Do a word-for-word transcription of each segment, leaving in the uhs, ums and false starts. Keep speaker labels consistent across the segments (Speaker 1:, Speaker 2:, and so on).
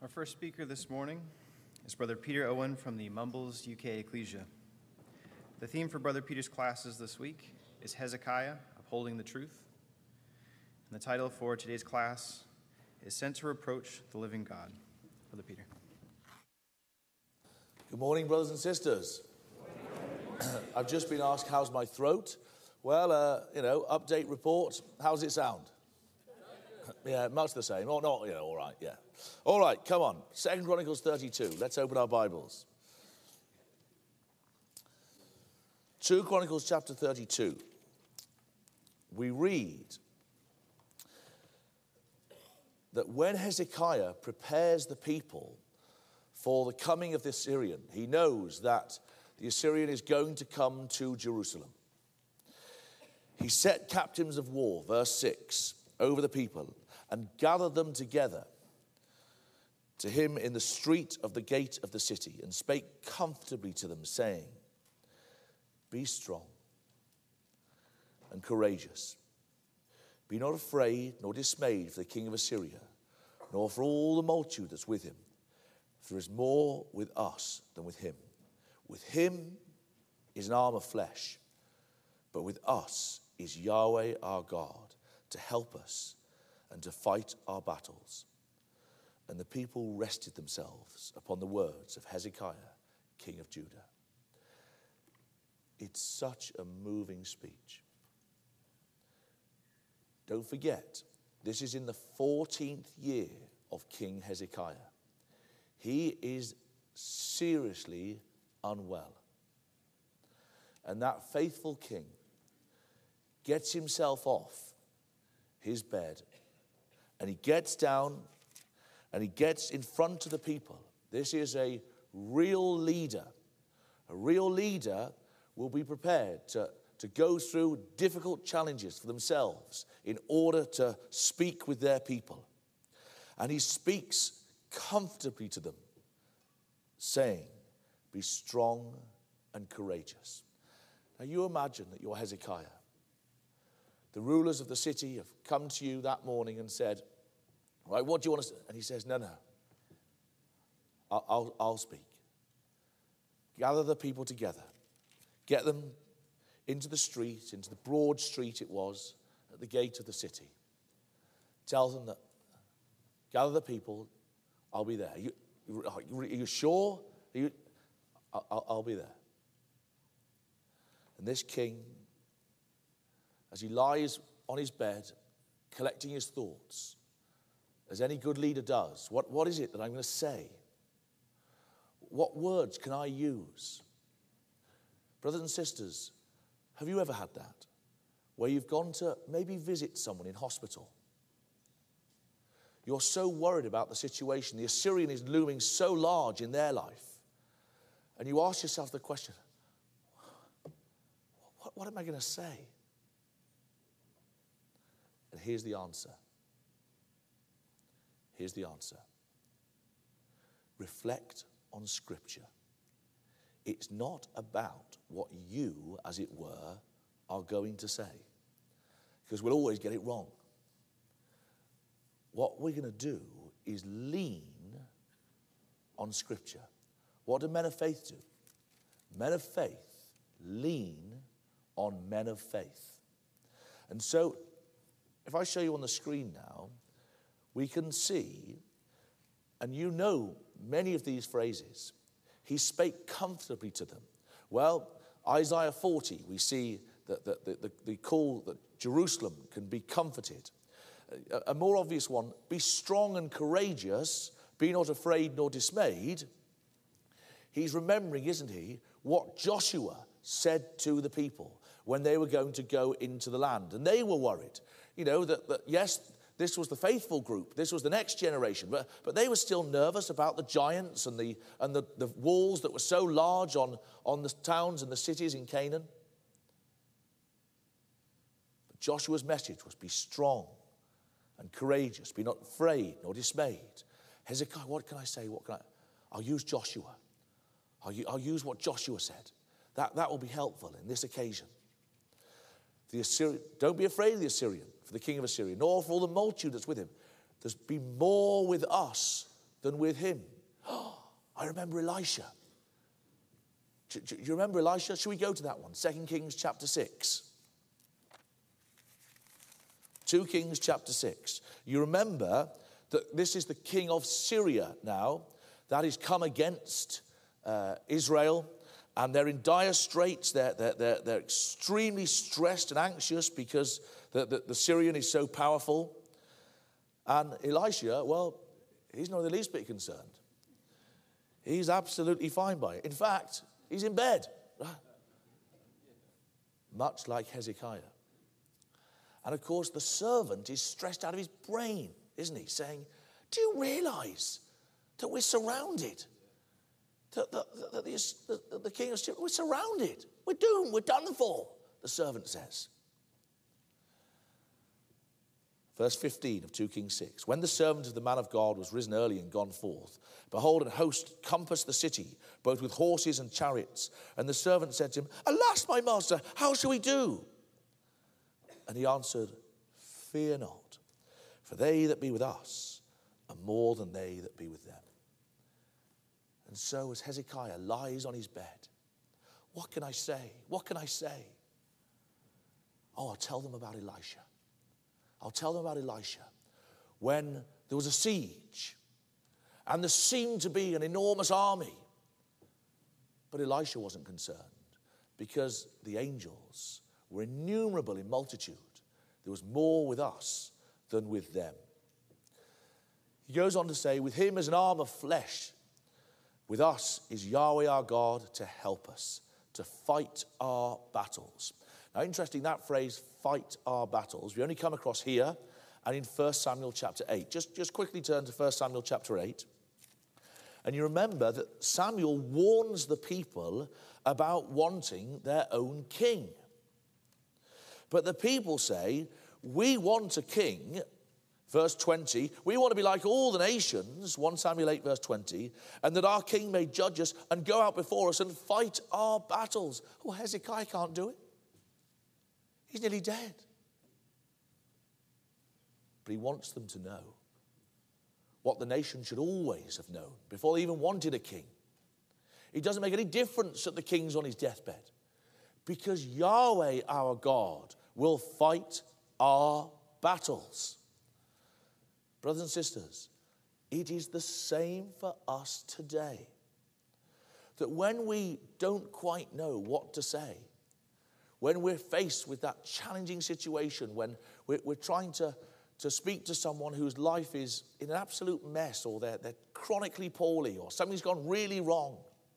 Speaker 1: Our first speaker this morning is Brother Peter Owen from the Mumbles U K Ecclesia. The theme for Brother Peter's classes this week is Hezekiah, Upholding the Truth. And the title for today's class is Sent to Reproach the Living God. Brother Peter.
Speaker 2: Good morning, brothers and sisters. I've just been asked, how's my throat? Well, uh, you know, update report. How's it sound? Yeah, much the same. Or not, you know, all right, yeah. All right, come on. Second Chronicles thirty-two. Let's open our Bibles. Second Chronicles chapter thirty-two. We read that when Hezekiah prepares the people for the coming of the Assyrian, he knows that the Assyrian is going to come to Jerusalem. He set captains of war, verse six, over the people and gathered them together to him in the street of the gate of the city and spake comfortably to them, saying, Be strong and courageous. Be not afraid nor dismayed for the king of Assyria, nor for all the multitude that's with him. For there is more with us than with him. With him is an arm of flesh, but with us is Yahweh our God to help us and to fight our battles. And the people rested themselves upon the words of Hezekiah, king of Judah. It's such a moving speech. Don't forget, this is in the fourteenth year of King Hezekiah. He is seriously unwell. And that faithful king gets himself off his bed and he gets down and he gets in front of the people. This is a real leader. A real leader will be prepared to, to go through difficult challenges for themselves in order to speak with their people. And he speaks comfortably to them, saying, Be strong and courageous. Now you imagine that you're Hezekiah. The rulers of the city have come to you that morning and said, right, what do you want to say? And he says, no, no, I'll, I'll, I'll speak. Gather the people together. Get them into the street, into the broad street it was, at the gate of the city. Tell them that, gather the people, I'll be there. Are you, are you sure? Are you, I'll, I'll be there. And this king, as he lies on his bed, collecting his thoughts, as any good leader does, what, what is it that I'm going to say? What words can I use? Brothers and sisters, have you ever had that? Where you've gone to maybe visit someone in hospital. You're so worried about the situation. The Assyrian is looming so large in their life. And you ask yourself the question, what, what am I going to say? And here's the answer. Here's the answer. Reflect on Scripture. It's not about what you, as it were, are going to say. Because we'll always get it wrong. What we're going to do is lean on Scripture. What do men of faith do? Men of faith lean on men of faith. And so, if I show you on the screen now, we can see, and you know many of these phrases, he spake comfortably to them. Well, Isaiah forty, we see that the, the, the, the call that Jerusalem can be comforted. A, a more obvious one, be strong and courageous, be not afraid nor dismayed. He's remembering, isn't he, what Joshua said to the people when they were going to go into the land. And they were worried, you know, that, that yes, this was the faithful group. This was the next generation. But, but they were still nervous about the giants and the and the, the walls that were so large on, on the towns and the cities in Canaan. But Joshua's message was be strong and courageous. Be not afraid nor dismayed. Hezekiah, what can I say? What can I? I'll use Joshua. I'll, I'll use what Joshua said. That, that will be helpful in this occasion. The Assyrian, don't be afraid of the Assyrian, for the king of Assyria, nor for all the multitude that's with him. There's be more with us than with him. I remember Elisha. Do, do you remember Elisha? Should we go to that one? Second Kings chapter six. Two Kings chapter six. You remember that this is the king of Syria now that has come against uh, Israel, and they're in dire straits. They're, they're, they're, they're extremely stressed and anxious because the, the, the Syrian is so powerful. And Elisha, well, he's not the least bit concerned. He's absolutely fine by it. In fact, he's in bed, much like Hezekiah. And of course, the servant is stressed out of his brain, isn't he? Saying, do you realize that we're surrounded? That the, the, the, the, the king of Syria, we're surrounded. We're doomed. We're done for, the servant says. Verse fifteen of two Kings six. When the servant of the man of God was risen early and gone forth, behold, an host compassed the city, both with horses and chariots. And the servant said to him, alas, my master, how shall we do? And he answered, fear not, for they that be with us are more than they that be with them. And so as Hezekiah lies on his bed, what can I say? What can I say? Oh, I'll tell them about Elisha. I'll tell them about Elisha. When there was a siege, and there seemed to be an enormous army, but Elisha wasn't concerned because the angels were innumerable in multitude. There was more with us than with them. He goes on to say, with him as an arm of flesh, with us is Yahweh our God to help us, to fight our battles. Now, interesting, that phrase, fight our battles, we only come across here and in First Samuel chapter eight. Just, just quickly turn to First Samuel chapter eight. And you remember that Samuel warns the people about wanting their own king. But the people say, we want a king, verse twenty, we want to be like all the nations, First Samuel eight, verse twenty, and that our king may judge us and go out before us and fight our battles. Oh, Hezekiah can't do it. He's nearly dead. But he wants them to know what the nation should always have known before they even wanted a king. It doesn't make any difference that the king's on his deathbed, because Yahweh our God will fight our battles. Brothers and sisters, it is the same for us today. That when we don't quite know what to say, when we're faced with that challenging situation, when we're, we're trying to, to speak to someone whose life is in an absolute mess, or they're, they're chronically poorly, or something's gone really wrong,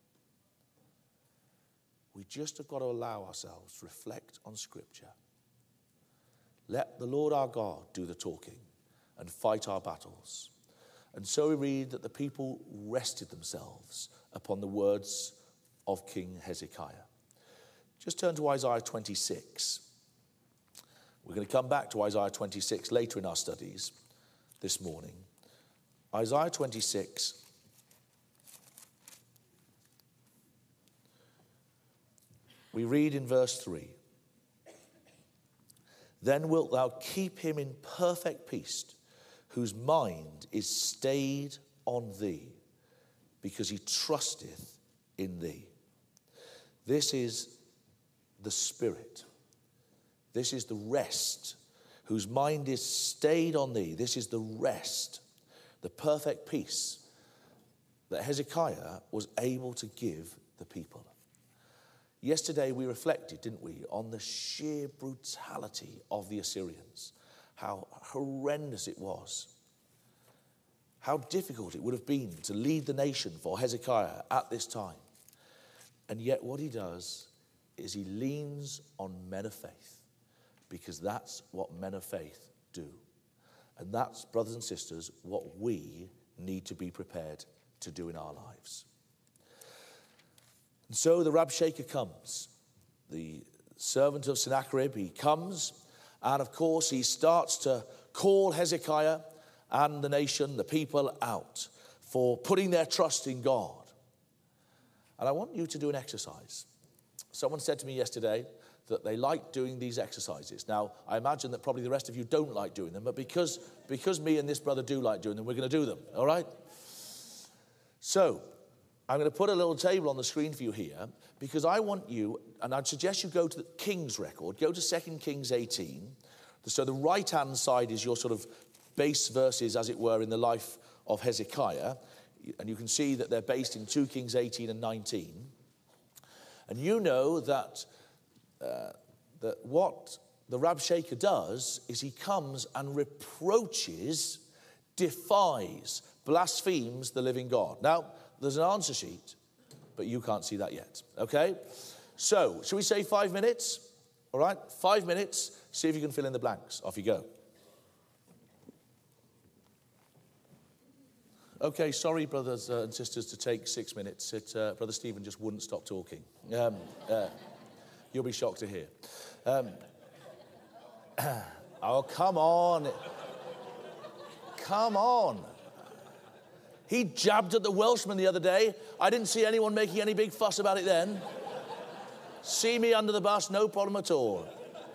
Speaker 2: we just have got to allow ourselves to reflect on Scripture. Let the Lord our God do the talking and fight our battles. And so we read that the people rested themselves upon the words of King Hezekiah. Just turn to Isaiah twenty-six. We're going to come back to Isaiah twenty-six later in our studies this morning. Isaiah twenty-six. We read in verse three. Then wilt thou keep him in perfect peace, whose mind is stayed on thee, because he trusteth in thee. This is the Spirit. This is the rest, whose mind is stayed on thee. This is the rest, the perfect peace that Hezekiah was able to give the people. Yesterday we reflected, didn't we, on the sheer brutality of the Assyrians, how horrendous it was, how difficult it would have been to lead the nation for Hezekiah at this time. And yet what he does is he leans on men of faith, because that's what men of faith do. And that's, brothers and sisters, what we need to be prepared to do in our lives. And so the Rabshakeh comes, the servant of Sennacherib. He comes, and of course he starts to call Hezekiah and the nation, the people, out for putting their trust in God. And I want you to do an exercise. Someone said to me yesterday that they like doing these exercises. Now, I imagine that probably the rest of you don't like doing them, but because, because me and this brother do like doing them, we're going to do them, all right? So, I'm going to put a little table on the screen for you here because I want you, and I'd suggest you go to the King's record, go to Second Kings eighteen. So the right-hand side is your sort of base verses, as it were, in the life of Hezekiah. And you can see that they're based in Second Kings eighteen and nineteen. And you know that, uh, that what the Rabshakeh does is he comes and reproaches, defies, blasphemes the living God. Now, there's an answer sheet, but you can't see that yet, okay? So, shall we say five minutes? All right, five minutes. See if you can fill in the blanks. Off you go. Okay, sorry, brothers uh, and sisters, to take six minutes. It, uh, Brother Stephen just wouldn't stop talking. Um, uh, you'll be shocked to hear. Um, oh, come on. Come on. He jabbed at the Welshman the other day. I didn't see anyone making any big fuss about it then. See me under the bus, no problem at all.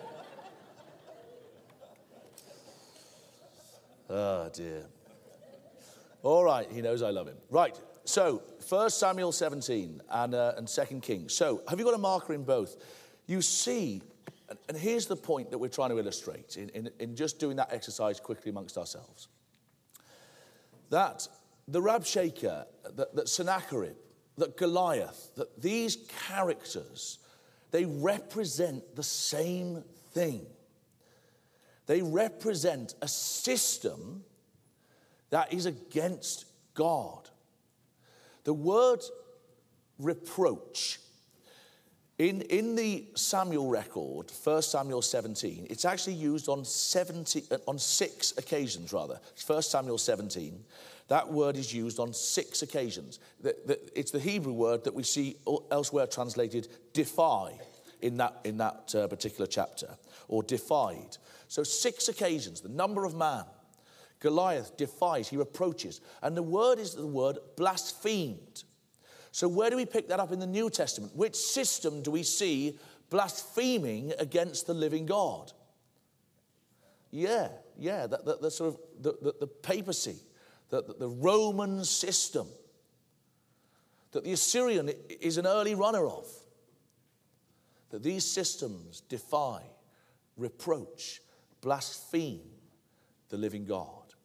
Speaker 2: Oh, dear. All right, he knows I love him. Right, so First Samuel seventeen and, uh, and Second Kings. So have you got a marker in both? You see, and, and here's the point that we're trying to illustrate in, in, in just doing that exercise quickly amongst ourselves. That the Rabshakeh, that, that Sennacherib, that Goliath, that these characters, they represent the same thing. They represent a system that is against God. The word reproach, in, in the Samuel record, First Samuel seventeen, it's actually used on, seventy, on six occasions, rather. First Samuel seventeen, that word is used on six occasions. The, the, it's the Hebrew word that we see elsewhere translated defy in that, in that uh, particular chapter, or defied. So six occasions, the number of man. Goliath defies, he reproaches. And the word is the word blasphemed. So where do we pick that up in the New Testament? Which system do we see blaspheming against the living God? Yeah, yeah, the, the, the sort of the, the, the papacy, the, the, the Roman system that the Assyrian is an early runner of. That these systems defy, reproach, blaspheme the living God.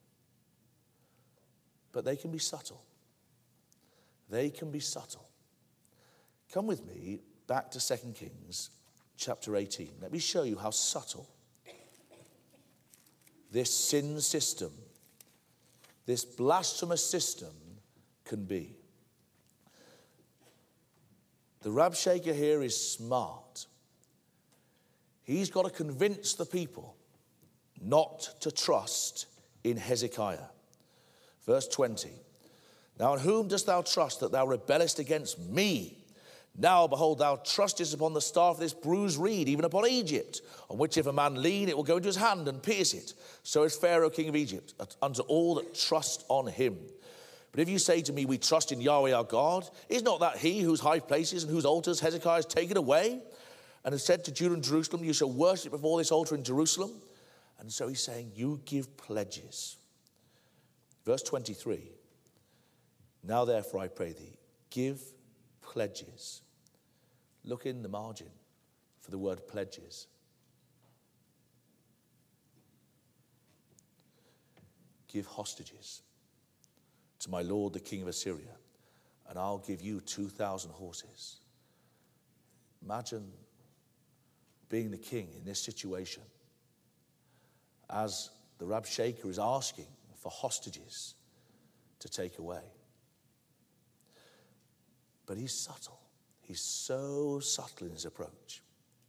Speaker 2: But they can be subtle. They can be subtle. Come with me back to Second Kings chapter eighteen. Let me show you how subtle this sin system, this blasphemous system can be. The Rabshakeh here is smart. He's got to convince the people not to trust in Hezekiah. Verse twenty. Now in whom dost thou trust that thou rebellest against me? Now, behold, thou trustest upon the staff of this bruised reed, even upon Egypt, on which if a man lean, it will go into his hand and pierce it. So is Pharaoh king of Egypt, unto all that trust on him. But if you say to me, we trust in Yahweh our God, is not that he whose high places and whose altars Hezekiah has taken away, and has said to Judah and Jerusalem, you shall worship before this altar in Jerusalem? And so he's saying, you give pledges. Verse twenty-three. Now therefore I pray thee, give pledges. Look in the margin for the word pledges. Give hostages to my lord the king of Assyria, and I'll give you two thousand horses. Imagine being the king in this situation as the Rabshakeh is asking for hostages to take away. But he's subtle. He's so subtle in his approach.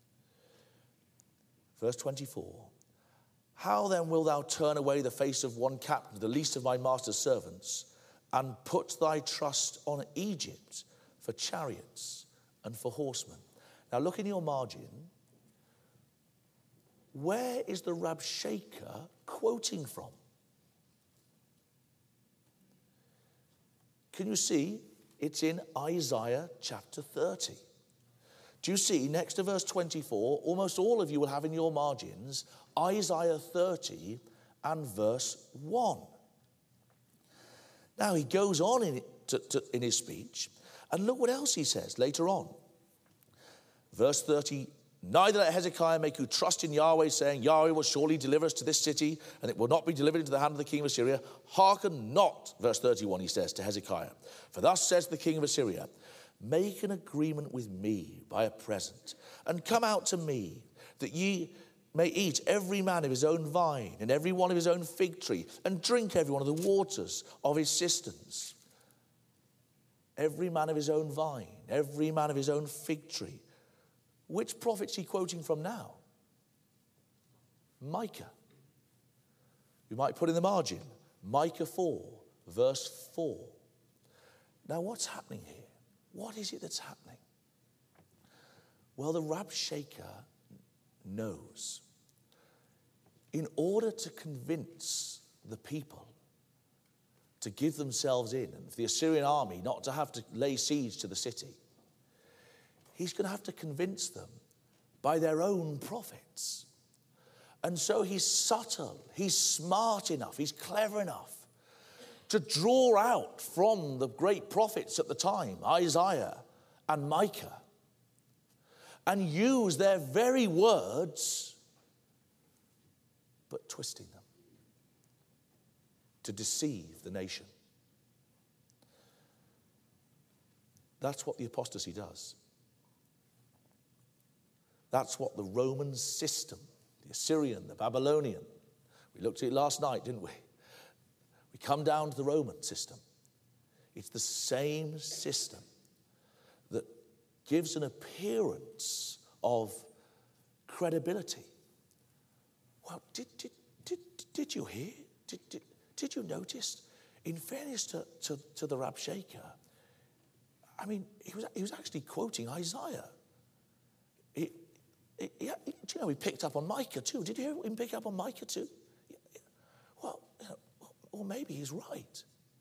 Speaker 2: Verse twenty-four. How then wilt thou turn away the face of one captain, the least of my master's servants, and put thy trust on Egypt for chariots and for horsemen? Now look in your margin. Where is the Rabshakeh quoting from? Can you see? It's in Isaiah chapter thirty. Do you see, next to verse twenty-four, almost all of you will have in your margins Isaiah thirty and verse one. Now he goes on in to, to, in his speech. And look what else he says later on. Verse thirty, neither let Hezekiah make you trust in Yahweh, saying, Yahweh will surely deliver us to this city, and it will not be delivered into the hand of the king of Assyria. Hearken not, verse thirty-one, he says to Hezekiah, for thus says the king of Assyria, make an agreement with me by a present, and come out to me, that ye may eat every man of his own vine, and every one of his own fig tree, and drink every one of the waters of his cisterns. Every man of his own vine, every man of his own fig tree. Which prophet's he quoting from now? Micah. You might put in the margin, Micah four, verse four. Now what's happening here? What is it that's happening? Well, the Rabshakeh knows. In order to convince the people to give themselves in, and for the Assyrian army not to have to lay siege to the city, he's going to have to convince them by their own prophets. And so he's subtle, he's smart enough, he's clever enough to draw out from the great prophets at the time, Isaiah and Micah, and use their very words, but twisting them to deceive the nation. That's what the apostasy does. That's what the Roman system, the Assyrian, the Babylonian, we looked at it last night, didn't we? We come down to the Roman system. It's the same system that gives an appearance of credibility. Well, did, did, did, did you hear? Did, did, did you notice? In fairness to, to, to the Rabshakeh, I mean, he was, he was actually quoting Isaiah. He, he, he, do you know, he picked up on Micah too. Did you hear him pick up on Micah too? Well, you know, or maybe he's right.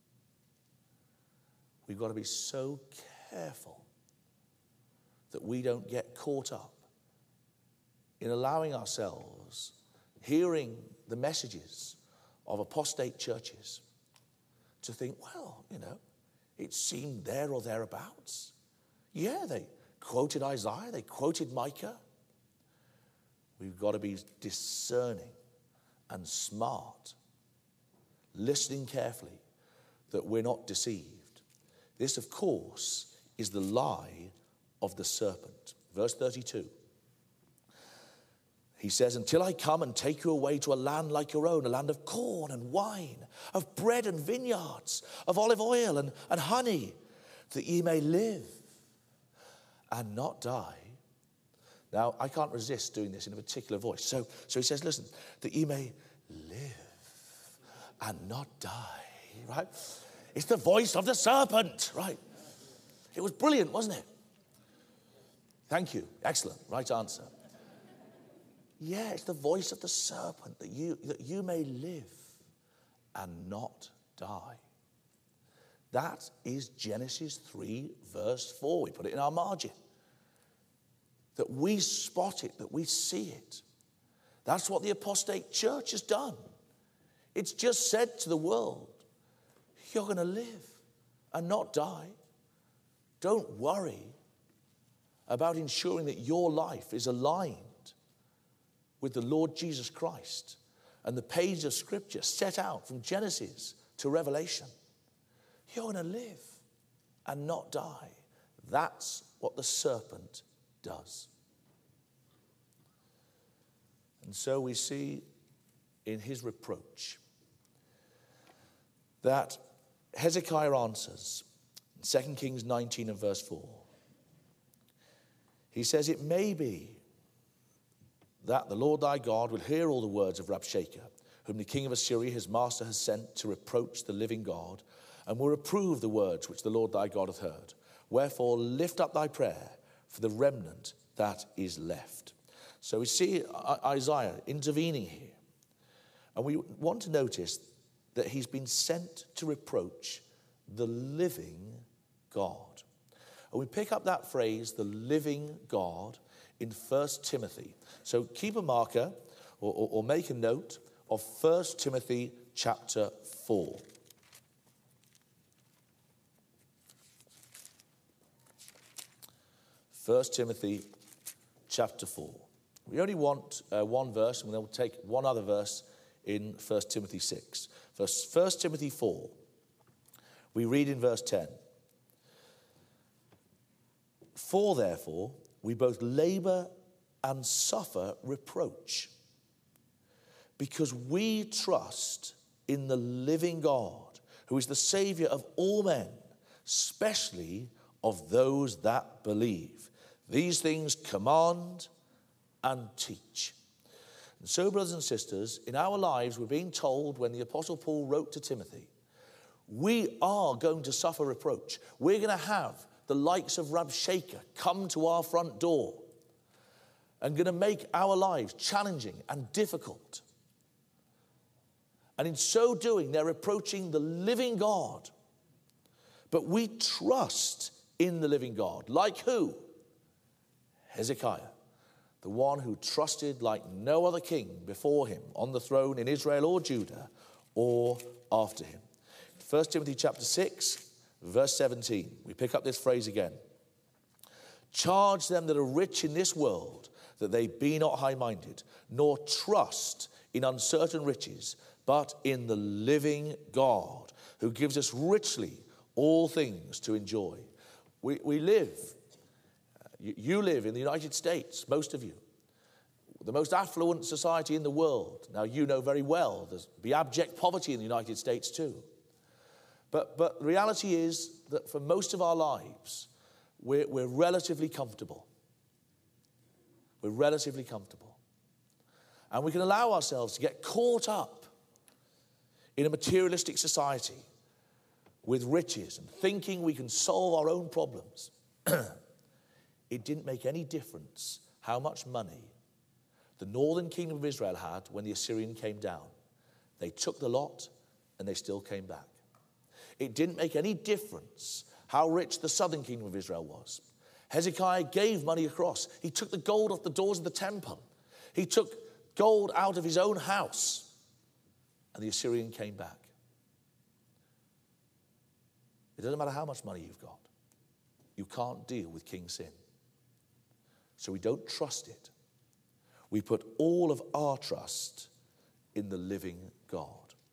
Speaker 2: We've got to be so careful that we don't get caught up in allowing ourselves hearing the messages of apostate churches to think, well, you know, it seemed there or thereabouts. Yeah, they quoted Isaiah, they quoted Micah. We've got to be discerning and smart, listening carefully that we're not deceived. This, of course, is the lie of the serpent. Verse thirty-two. He says, until I come and take you away to a land like your own, a land of corn and wine, of bread and vineyards, of olive oil and, and honey, that ye may live and not die. Now, I can't resist doing this in a particular voice. So, so he says, listen, that ye may live and not die, right? It's the voice of the serpent, right? It was brilliant, wasn't it? Thank you. Excellent. Right answer. Yeah, it's the voice of the serpent that you, that you may live and not die. That is Genesis three, verse four. We put it in our margin. That we spot it, that we see it. That's what the apostate church has done. It's just said to the world, you're going to live and not die. Don't worry about ensuring that your life is aligned with the Lord Jesus Christ and the page of Scripture set out from Genesis to Revelation. You're going to live and not die. That's what the serpent does. And so we see in his reproach that Hezekiah answers in Second Kings nineteen and verse four. He says, it may be that the Lord thy God will hear all the words of Rabshakeh, whom the king of Assyria, his master, has sent to reproach the living God, and will reprove the words which the Lord thy God hath heard. Wherefore lift up thy prayer for the remnant that is left. So we see Isaiah intervening here. And we want to notice that he's been sent to reproach the living God. And we pick up that phrase, the living God, in First Timothy. So keep a marker or, or, or make a note of First Timothy chapter four. First Timothy chapter four. We only want uh, one verse, and then we'll take one other verse in First Timothy six. First, First Timothy four, we read in verse ten. For therefore, we both labor and suffer reproach, because we trust in the living God, who is the Savior of all men, especially of those that believe. These things command and teach. And so, brothers and sisters, in our lives, we're being told when the Apostle Paul wrote to Timothy, we are going to suffer reproach. We're going to have the likes of Rabshakeh come to our front door and going to make our lives challenging and difficult. And in so doing, they're approaching the living God. But we trust in the living God. Like who? Hezekiah, the one who trusted like no other king before him on the throne in Israel or Judah or after him. First Timothy chapter six, verse seventeen, we pick up this phrase again. Charge them that are rich in this world, that they be not high-minded, nor trust in uncertain riches, but in the living God, who gives us richly all things to enjoy. We, we live, you, you live in the United States, most of you, the most affluent society in the world. Now, you know very well there's be abject poverty in the United States too. But, but the reality is that for most of our lives, we're, we're relatively comfortable. We're relatively comfortable. And we can allow ourselves to get caught up in a materialistic society with riches and thinking we can solve our own problems. It didn't make any difference how much money the northern kingdom of Israel had when the Assyrian came down. They took the lot and they still came back. It didn't make any difference how rich the southern kingdom of Israel was. Hezekiah gave money across. He took the gold off the doors of the temple. He took gold out of his own house. And the Assyrian came back. It doesn't matter how much money you've got. You can't deal with king sin. So we don't trust it. We put all of our trust in the living God.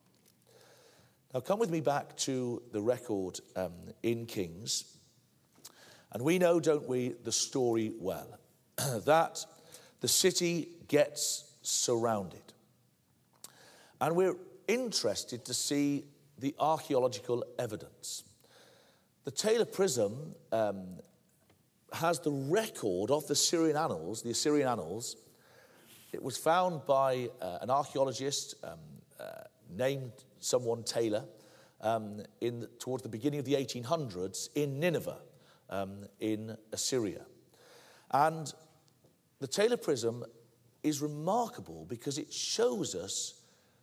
Speaker 2: Now come with me back to the record um, in Kings. And we know, don't we, the story well, that the city gets surrounded. And we're interested to see the archaeological evidence. The Taylor Prism um, has the record of the Syrian annals, the Assyrian annals. It was found by uh, an archaeologist um, uh, named someone Taylor um, in the, towards the beginning of the eighteen hundreds in Nineveh, um, in Assyria. And the Taylor Prism is remarkable because it shows us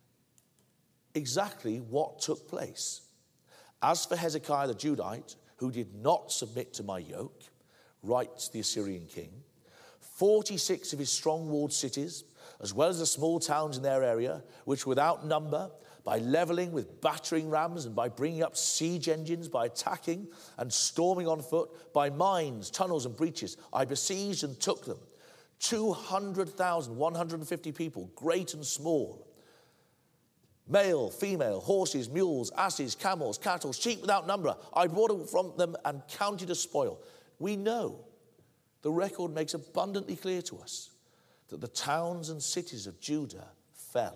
Speaker 2: exactly what took place. As for Hezekiah the Judite, who did not submit to my yoke, writes the Assyrian king, forty-six of his strong-walled cities, as well as the small towns in their area, which without number, by leveling with battering rams and by bringing up siege engines, by attacking and storming on foot, by mines, tunnels, and breaches, I besieged and took them. two hundred thousand, one hundred fifty people, great and small, male, female, horses, mules, asses, camels, cattle, sheep without number. I brought them from them and counted as spoil. We know, the record makes abundantly clear to us, that the towns and cities of Judah fell.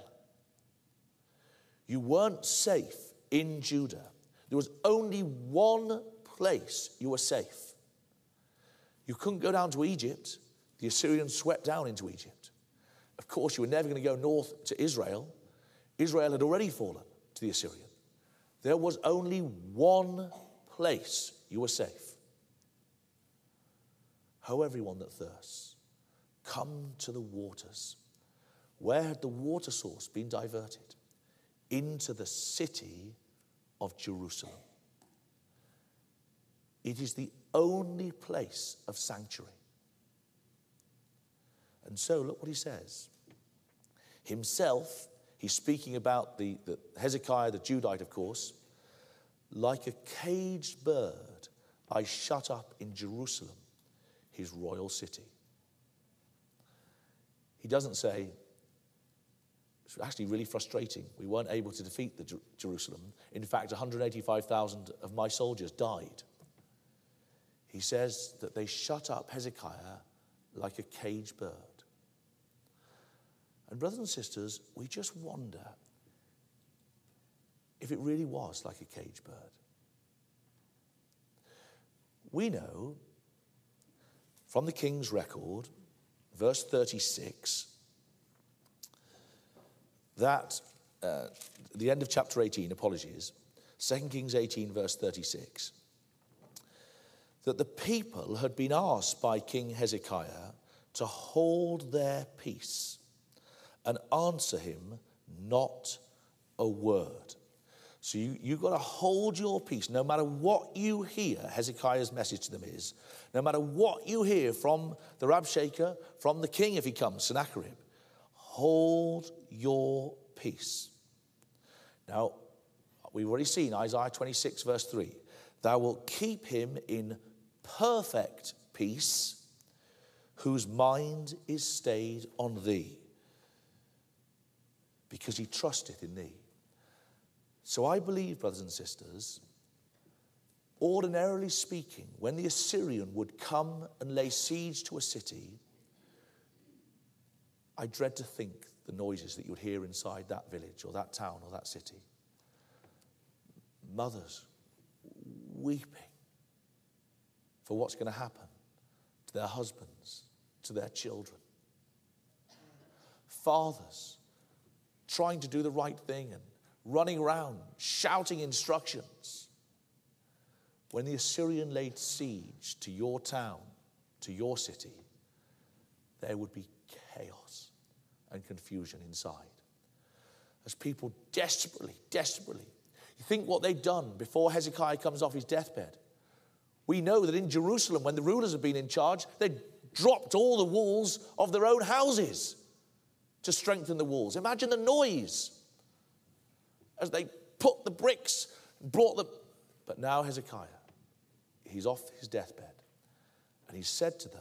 Speaker 2: You weren't safe in Judah. There was only one place you were safe. You couldn't go down to Egypt. The Assyrians swept down into Egypt. Of course, you were never going to go north to Israel. Israel had already fallen to the Assyrian. There was only one place you were safe. Ho, everyone that thirsts, come to the waters. Where had the water source been diverted? Into the city of Jerusalem. It is the only place of sanctuary. And so, look what he says. Himself, he's speaking about the, the Hezekiah, the Judite, of course. Like a caged bird, I shut up in Jerusalem. his royal city. He doesn't say, it's actually really frustrating. We weren't able to defeat the Jer- Jerusalem. In fact, one hundred eighty-five thousand of my soldiers died. He says that they shut up Hezekiah like a caged bird. And brothers and sisters, we just wonder if it really was like a caged bird. We know from the King's record, verse thirty-six, that, uh, the end of chapter eighteen, apologies, Second Kings eighteen, verse thirty-six, that the people had been asked by King Hezekiah to hold their peace and answer him not a word. So you, you've got to hold your peace no matter what you hear. Hezekiah's message to them is, no matter what you hear from the Rabshakeh, from the king if he comes, Sennacherib, hold your peace. Now, we've already seen Isaiah twenty-six, verse three. Thou wilt keep him in perfect peace, whose mind is stayed on thee, because he trusteth in thee. So I believe, brothers and sisters, ordinarily speaking, when the Assyrian would come and lay siege to a city, I dread to think the noises that you would hear inside that village or that town or that city. Mothers weeping for what's going to happen to their husbands, to their children. Fathers trying to do the right thing and running around, shouting instructions. When the Assyrian laid siege to your town, to your city, there would be chaos and confusion inside. As people desperately, desperately, you think what they'd done before Hezekiah comes off his deathbed. We know that in Jerusalem, when the rulers had been in charge, they'd dropped all the walls of their own houses to strengthen the walls. Imagine the noise as they put the bricks, brought them. But now Hezekiah, he's off his deathbed. And he said to them,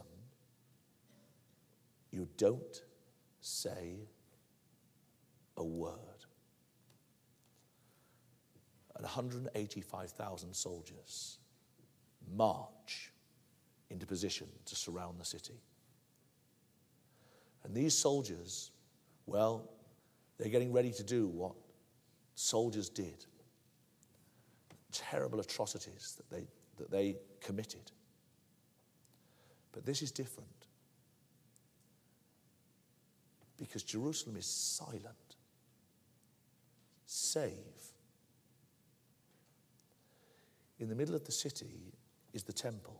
Speaker 2: you don't say a word. And one hundred eighty-five thousand soldiers march into position to surround the city. And these soldiers, well, they're getting ready to do what soldiers did. Terrible atrocities that they, that they committed. But this is different. Because Jerusalem is silent. Save. In the middle of the city is the temple.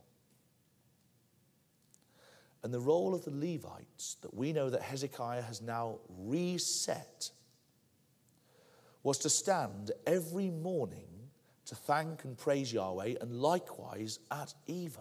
Speaker 2: And the role of the Levites that we know that Hezekiah has now reset was to stand every morning to thank and praise Yahweh, and likewise at even.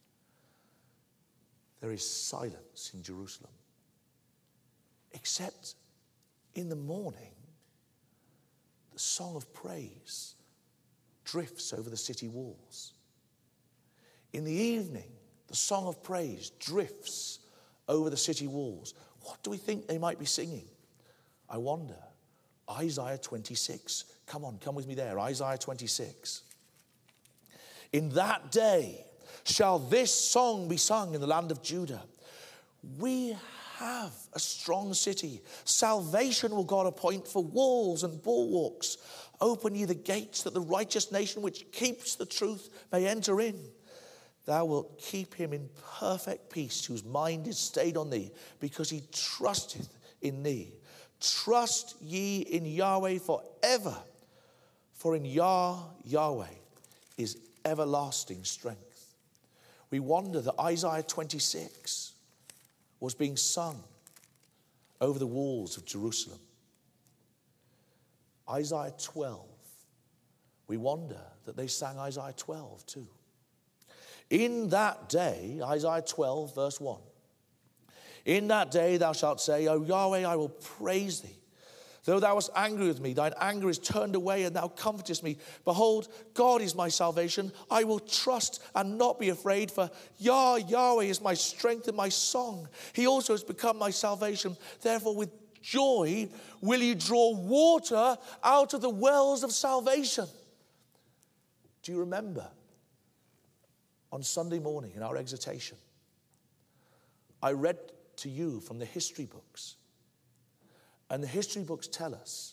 Speaker 2: There is silence in Jerusalem. Except in the morning, the song of praise drifts over the city walls. In the evening, the song of praise drifts over the city walls. What do we think they might be singing? I wonder. Isaiah twenty-six. Come on, come with me there. Isaiah twenty-six. In that day shall this song be sung in the land of Judah. We have a strong city. Salvation will God appoint for walls and bulwarks. Open ye the gates, that the righteous nation which keeps the truth may enter in. Thou wilt keep him in perfect peace, whose mind is stayed on thee, because he trusteth in thee. Trust ye in Yahweh forever, for in Yah, Yahweh, is everlasting strength. We wonder that Isaiah twenty-six was being sung over the walls of Jerusalem. Isaiah twelve, we wonder that they sang Isaiah twelve too. In that day, Isaiah twelve, verse one, in that day thou shalt say, O Yahweh, I will praise thee, Though thou wast angry with me, thine anger is turned away, and thou comfortest me. Behold, God is my salvation. I will trust and not be afraid, for Yah, Yahweh is my strength and my song. He also has become my salvation. Therefore, with joy will you draw water out of the wells of salvation. Do you remember on Sunday morning in our exhortation, I read to you from the history books. And the history books tell us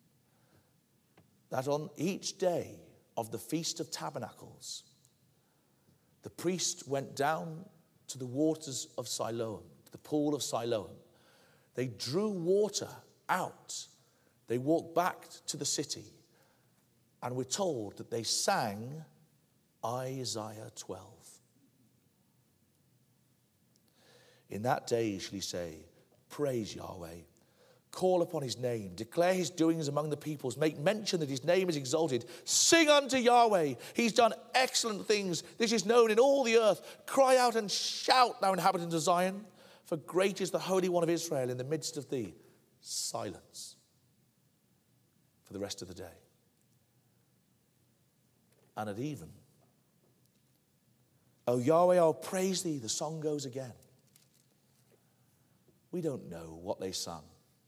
Speaker 2: that on each day of the Feast of Tabernacles, the priest went down to the waters of Siloam, the pool of Siloam. They drew water out. They walked back to the city. And we're told that they sang Isaiah twelve. In that day shall he say, praise Yahweh. Call upon his name, declare his doings among the peoples, make mention that his name is exalted. Sing unto Yahweh, he's done excellent things. This is known in all the earth. Cry out and shout, thou inhabitant of Zion, for great is the Holy One of Israel in the midst of thee. Silence for the rest of the day. And at even, O Yahweh, I'll praise thee, the song goes again. We don't know what they sung.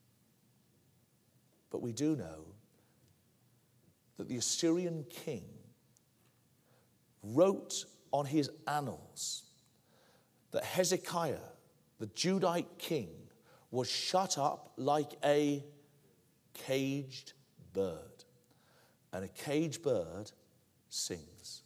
Speaker 2: But we do know that the Assyrian king wrote on his annals that Hezekiah, the Judite king, was shut up like a caged bird. And a caged bird sings.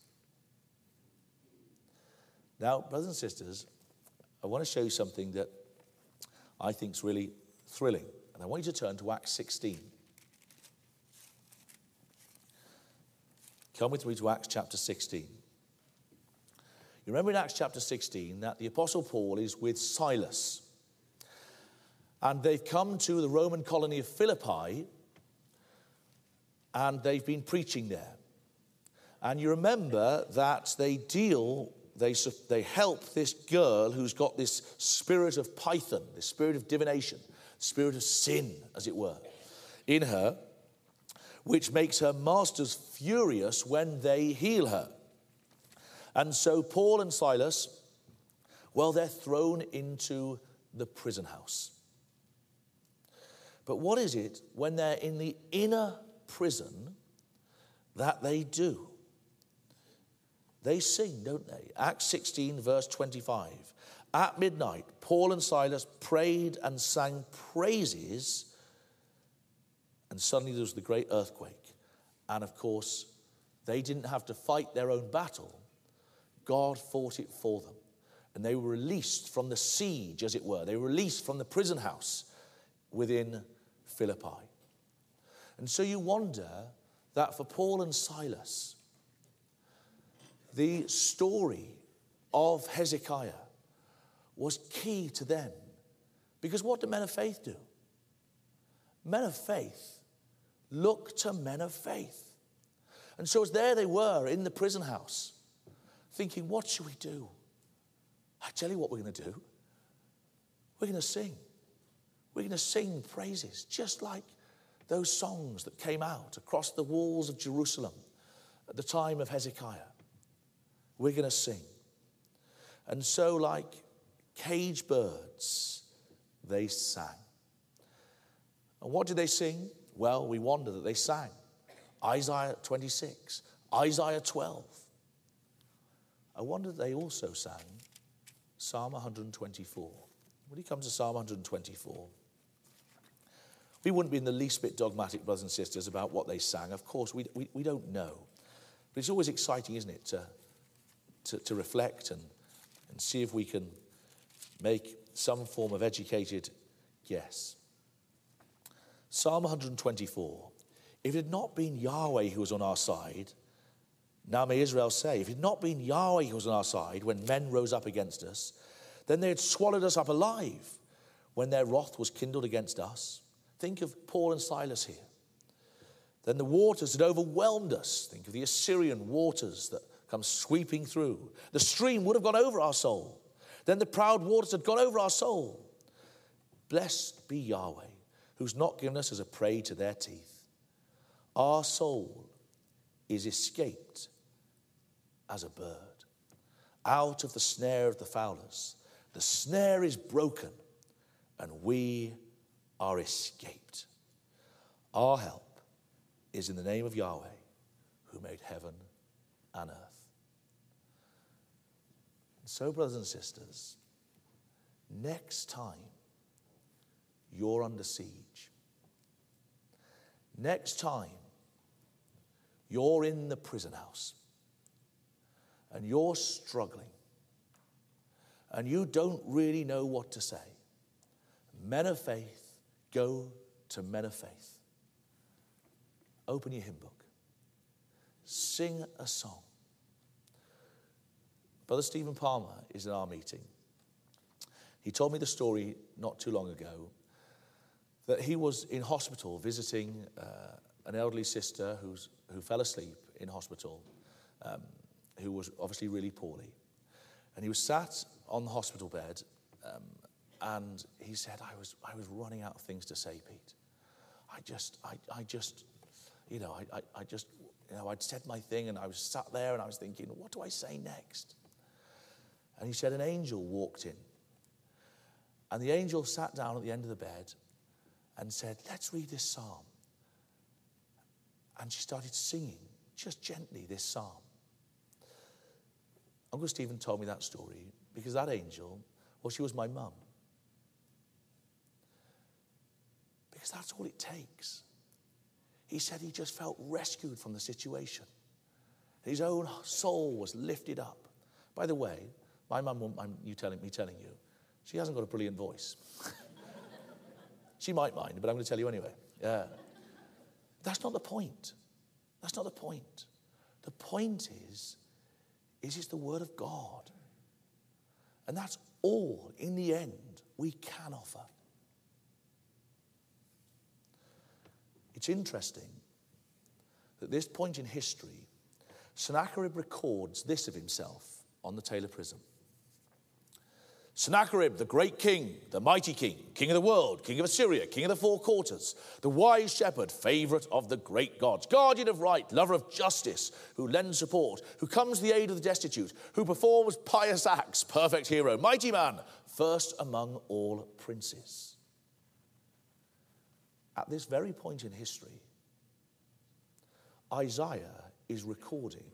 Speaker 2: Now, brothers and sisters, I want to show you something that I think is really thrilling. And I want you to turn to Acts sixteen. Come with me to Acts chapter sixteen. You remember in Acts chapter sixteen that the Apostle Paul is with Silas. And they've come to the Roman colony of Philippi, and they've been preaching there. And you remember that they deal, they, they help this girl who's got this spirit of Python, this spirit of divination, spirit of sin, as it were, in her, which makes her masters furious when they heal her. And so Paul and Silas, well, they're thrown into the prison house. But what is it when they're in the inner prison that they do? They sing, don't they? Acts sixteen, verse twenty-five. At midnight, Paul and Silas prayed and sang praises, and suddenly there was the great earthquake. And of course, they didn't have to fight their own battle. God fought it for them. And they were released from the siege, as it were. They were released from the prison house within Philippi. And so you wonder that for Paul and Silas, the story of Hezekiah was key to them. Because what do men of faith do? Men of faith look to men of faith. And so as there they were in the prison house, thinking, what should we do? I tell you what we're going to do. We're going to sing. We're going to sing praises, just like those songs that came out across the walls of Jerusalem at the time of Hezekiah. We're going to sing. And so like caged birds, they sang. And what did they sing? Well, we wonder that they sang Isaiah twenty-six, Isaiah twelve. I wonder that they also sang Psalm one twenty-four. When you come to Psalm one twenty-four, we wouldn't be in the least bit dogmatic, brothers and sisters, about what they sang. Of course, we, we, we don't know. But it's always exciting, isn't it, to, to, to reflect and, and see if we can make some form of educated guess. Psalm one twenty-four. If it had not been Yahweh who was on our side, now may Israel say, if it had not been Yahweh who was on our side when men rose up against us, then they had swallowed us up alive when their wrath was kindled against us. Think of Paul and Silas here. Then the waters had overwhelmed us. Think of the Assyrian waters that come sweeping through. The stream would have gone over our soul. Then the proud waters had gone over our soul. Blessed be Yahweh, who's not given us as a prey to their teeth. Our soul is escaped as a bird out of the snare of the fowlers. The snare is broken, and we are escaped. Our help is in the name of Yahweh, who made heaven and earth. And so, brothers and sisters, next time you're under siege, next time you're in the prison house and you're struggling and you don't really know what to say, men of faith go to men of faith. Open your hymn book. Sing a song. Brother Stephen Palmer is in our meeting. He told me the story not too long ago that he was in hospital visiting uh, an elderly sister who's, who fell asleep in hospital, um, who was obviously really poorly. And he was sat on the hospital bed, um, and he said, I was, I was running out of things to say, Pete. I just, I, I just, you know, I, I, I just, you know, I'd said my thing, and I was sat there, and I was thinking, what do I say next? And he said an angel walked in. And the angel sat down at the end of the bed and said, let's read this psalm. And she started singing, just gently, this psalm. Uncle Stephen told me that story because that angel, well, she was my mum. Because that's all it takes. He said he just felt rescued from the situation. His own soul was lifted up. By the way, my mum won't mind you telling me telling you, she hasn't got a brilliant voice. She might mind, but I'm going to tell you anyway. Yeah. That's not the point. That's not the point. The point is, is it's the word of God. And that's all, in the end, we can offer. It's interesting that at this point in history, Sennacherib records this of himself on the Taylor Prism. Sennacherib, the great king, the mighty king, king of the world, king of Assyria, king of the four quarters, the wise shepherd, favorite of the great gods, guardian of right, lover of justice, who lends support, who comes to the aid of the destitute, who performs pious acts, perfect hero, mighty man, first among all princes. At this very point in history, Isaiah is recording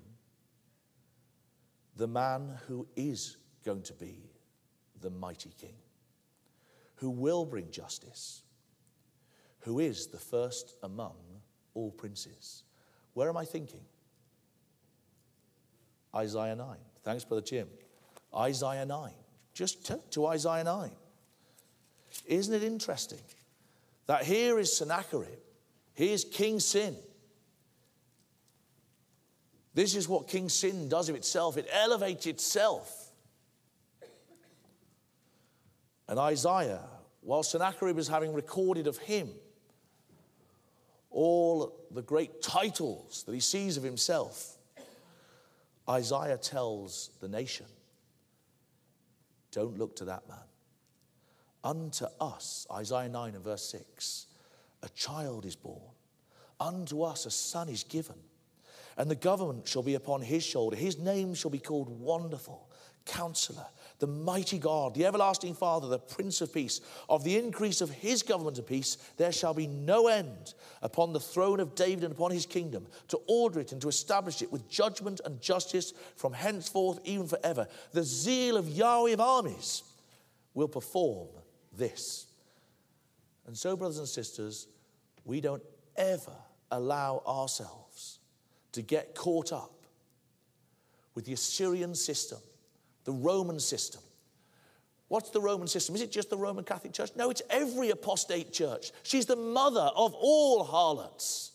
Speaker 2: the man who is going to be the mighty king, who will bring justice, who is the first among all princes. Where am I thinking? Isaiah nine. Thanks, Brother Jim. Isaiah nine. Just to, to Isaiah nine. Isn't it interesting that here is Sennacherib, here's King Sin. This is what King Sin does of itself. It elevates itself. And Isaiah, while Sennacherib is having recorded of him all the great titles that he sees of himself, Isaiah tells the nation, don't look to that man. Unto us, Isaiah nine and verse six, a child is born. Unto us a son is given. And the government shall be upon his shoulder. His name shall be called Wonderful, Counselor, the Mighty God, the Everlasting Father, the Prince of Peace. Of the increase of his government and peace there shall be no end upon the throne of David and upon his kingdom, to order it and to establish it with judgment and justice from henceforth even forever. The zeal of Yahweh of armies will perform this. And so, brothers and sisters, we don't ever allow ourselves to get caught up with the Assyrian system, the Roman system. What's the Roman system? Is it just the Roman Catholic Church? No, it's every apostate church. She's the mother of all harlots.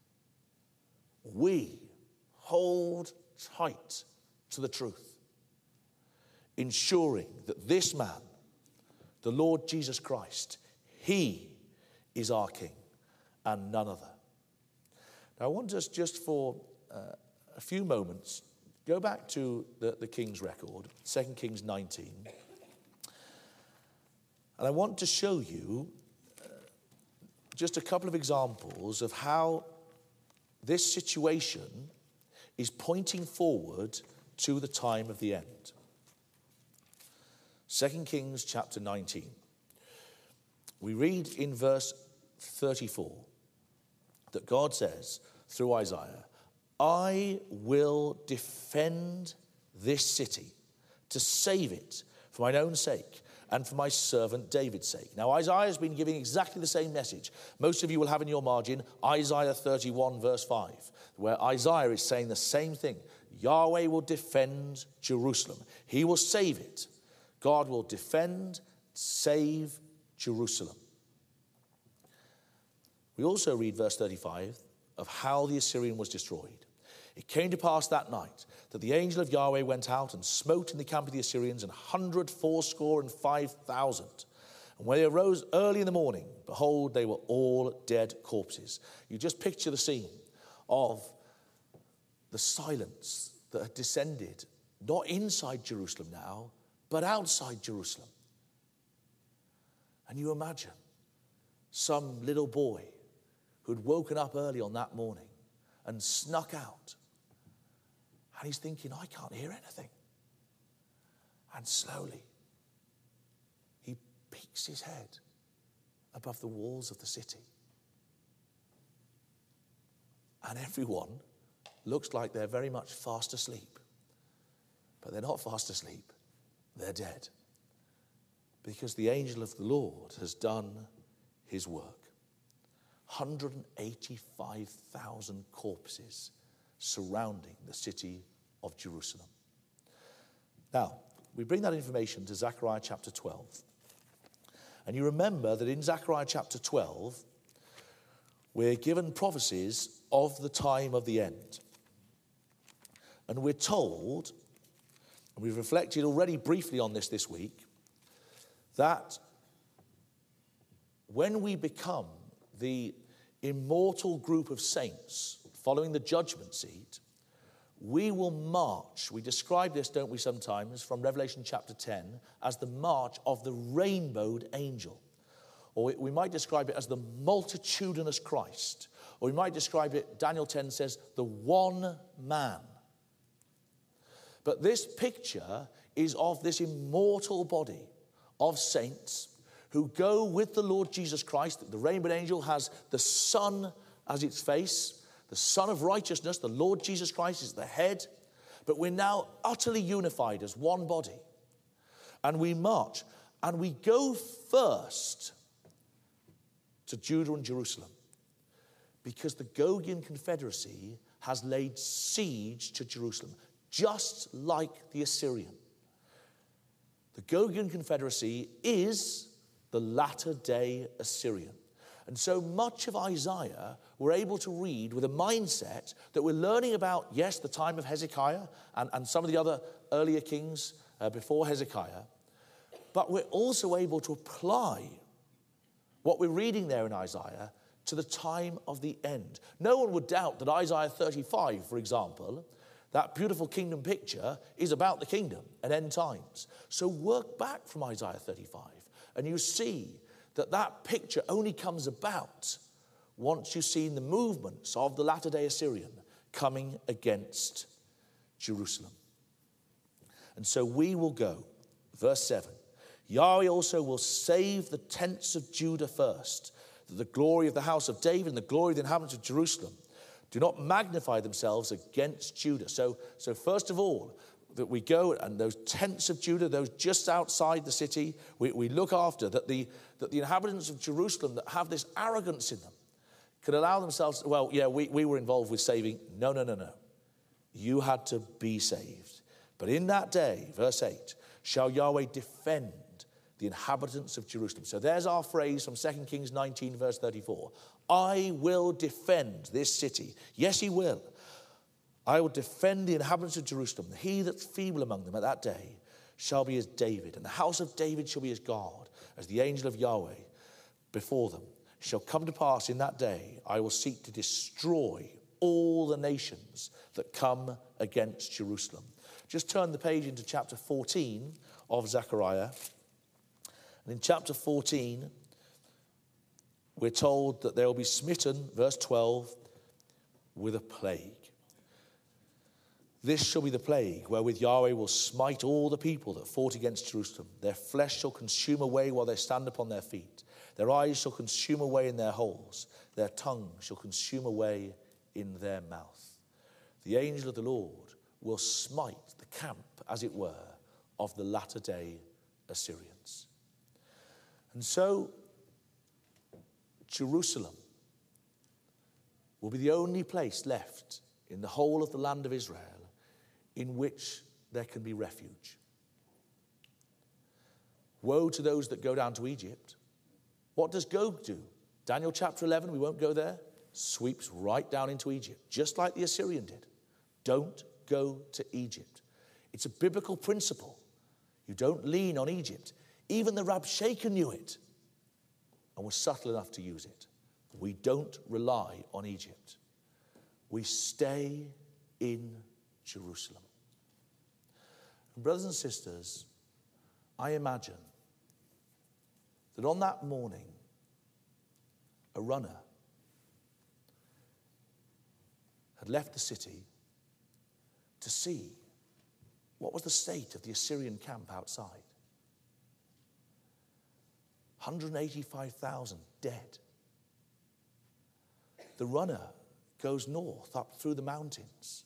Speaker 2: We hold tight to the truth, ensuring that this man, the Lord Jesus Christ, he is our King and none other. Now, I want us just for uh, a few moments go back to the, the King's record, Second Kings nineteen. And I want to show you uh, just a couple of examples of how this situation is pointing forward to the time of the end. Second Kings chapter nineteen. We read in verse thirty-four that God says through Isaiah, I will defend this city to save it for mine own sake and for my servant David's sake. Now, Isaiah has been giving exactly the same message. Most of you will have in your margin Isaiah thirty-one, verse five, where Isaiah is saying the same thing. Yahweh will defend Jerusalem. He will save it. God will defend, save Jerusalem. We also read verse thirty-five of how the Assyrian was destroyed. It came to pass that night that the angel of Yahweh went out and smote in the camp of the Assyrians an hundred fourscore and five thousand. And when they arose early in the morning, behold, they were all dead corpses. You just picture the scene of the silence that had descended, not inside Jerusalem now, but outside Jerusalem. And you imagine some little boy who'd woken up early on that morning and snuck out. And he's thinking, I can't hear anything. And slowly, he peeks his head above the walls of the city. And everyone looks like they're very much fast asleep. But they're not fast asleep. They're dead. Because the angel of the Lord has done his work. one hundred eighty-five thousand corpses surrounding the city of Jerusalem. Now, we bring that information to Zechariah chapter twelve. And you remember that in Zechariah chapter twelve, we're given prophecies of the time of the end. And we're told, and we've reflected already briefly on this this week, that when we become the immortal group of saints following the judgment seat, we will march. We describe this, don't we, sometimes, from Revelation chapter ten, as the march of the rainbowed angel. Or we might describe it as the multitudinous Christ. Or we might describe it, Daniel ten says, the one man. But this picture is of this immortal body of saints who go with the Lord Jesus Christ. The rainbow angel has the sun as its face, the Son of righteousness. The Lord Jesus Christ is the head. But we're now utterly unified as one body. And we march. And we go first to Judah and Jerusalem, because the Gogian Confederacy has laid siege to Jerusalem, just like the Assyrian. The Gogian Confederacy is the latter-day Assyrian. And so much of Isaiah we're able to read with a mindset that we're learning about, yes, the time of Hezekiah and, and some of the other earlier kings uh, before Hezekiah, but we're also able to apply what we're reading there in Isaiah to the time of the end. No one would doubt that Isaiah thirty-five, for example, that beautiful kingdom picture, is about the kingdom and end times. So work back from Isaiah thirty-five, and you see that that picture only comes about once you've seen the movements of the latter-day Assyrian coming against Jerusalem. And so we will go, verse seven, Yahweh also will save the tents of Judah first, that the glory of the house of David and the glory of the inhabitants of Jerusalem do not magnify themselves against Judah. So, so first of all, that we go and those tents of Judah, those just outside the city, we, we look after, that the, that the inhabitants of Jerusalem that have this arrogance in them could allow themselves, well, yeah, we, we were involved with saving. No, no, no, no. You had to be saved. But in that day, verse eight, shall Yahweh defend the inhabitants of Jerusalem. So there's our phrase from Second Kings nineteen, verse thirty-four. I will defend this city. Yes, he will. I will defend the inhabitants of Jerusalem. He that's feeble among them at that day shall be as David, and the house of David shall be as God, as the angel of Yahweh before them. Shall come to pass in that day, I will seek to destroy all the nations that come against Jerusalem. Just turn the page into chapter fourteen of Zechariah. And in chapter fourteen, we're told that they will be smitten, verse twelve, with a plague. This shall be the plague wherewith Yahweh will smite all the people that fought against Jerusalem. Their flesh shall consume away while they stand upon their feet. Their eyes shall consume away in their holes. Their tongue shall consume away in their mouth. The angel of the Lord will smite the camp, as it were, of the latter day Assyrians. And so, Jerusalem will be the only place left in the whole of the land of Israel in which there can be refuge. Woe to those that go down to Egypt. What does Gog do? Daniel chapter eleven, we won't go there, sweeps right down into Egypt, just like the Assyrian did. Don't go to Egypt. It's a biblical principle. You don't lean on Egypt. Even the Rabshakeh knew it and was subtle enough to use it. We don't rely on Egypt. We stay in Jerusalem. And brothers and sisters, I imagine that on that morning, a runner had left the city to see what was the state of the Assyrian camp outside. one hundred eighty-five thousand dead. The runner goes north up through the mountains.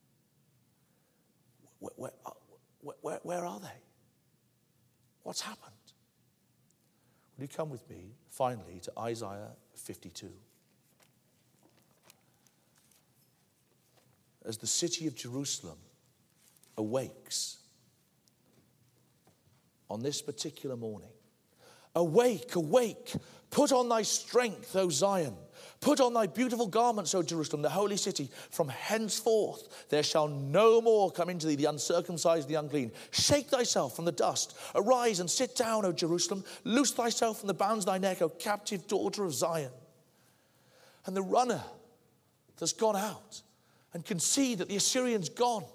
Speaker 2: Where, where, where, where are they? What's happened? Will you come with me finally to Isaiah fifty-two? As the city of Jerusalem awakes on this particular morning. Awake, awake, put on thy strength, O Zion. Put on thy beautiful garments, O Jerusalem, the holy city. From henceforth there shall no more come into thee the uncircumcised, the unclean. Shake thyself from the dust. Arise and sit down, O Jerusalem. Loose thyself from the bands of thy neck, O captive daughter of Zion. And the runner that's gone out and can see that the Assyrian's gone,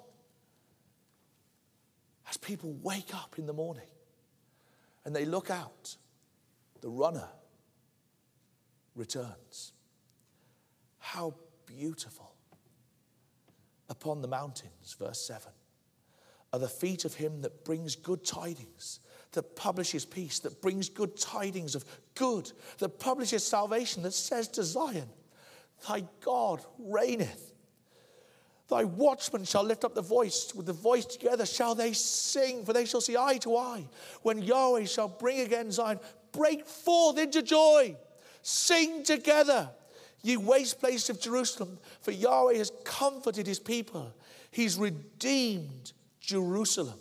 Speaker 2: as people wake up in the morning and they look out, the runner returns. How beautiful upon the mountains, verse seven, are the feet of him that brings good tidings, that publishes peace, that brings good tidings of good, that publishes salvation, that says to Zion, thy God reigneth. Thy watchmen shall lift up the voice. With the voice together shall they sing, for they shall see eye to eye. When Yahweh shall bring again Zion, break forth into joy. Sing together, ye waste place of Jerusalem, for Yahweh has comforted his people. He's redeemed Jerusalem.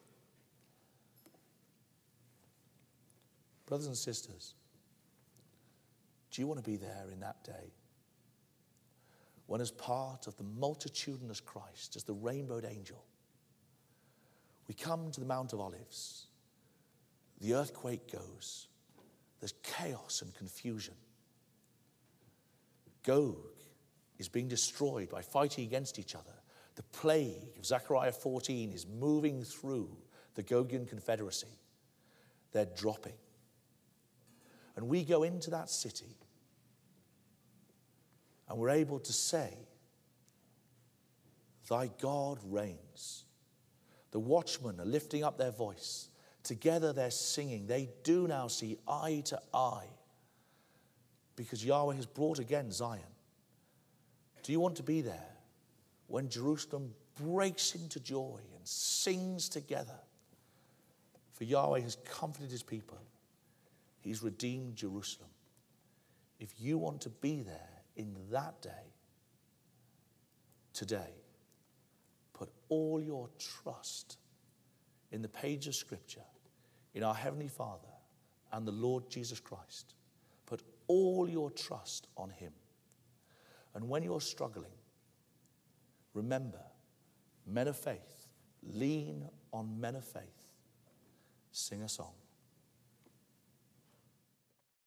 Speaker 2: Brothers and sisters, do you want to be there in that day? When as part of the multitudinous Christ, as the rainbowed angel, we come to the Mount of Olives. The earthquake goes. There's chaos and confusion. Gog is being destroyed by fighting against each other. The plague of Zechariah fourteen is moving through the Gogian confederacy. They're dropping. And we go into that city and we're able to say, thy God reigns. The watchmen are lifting up their voice. Together they're singing. They do now see eye to eye because Yahweh has brought again Zion. Do you want to be there when Jerusalem breaks into joy and sings together? For Yahweh has comforted his people. He's redeemed Jerusalem. If you want to be there in that day, today, put all your trust in the page of Scripture, in our Heavenly Father and the Lord Jesus Christ. Put all your trust on him. And when you're struggling, remember, men of faith, lean on men of faith. Sing a song.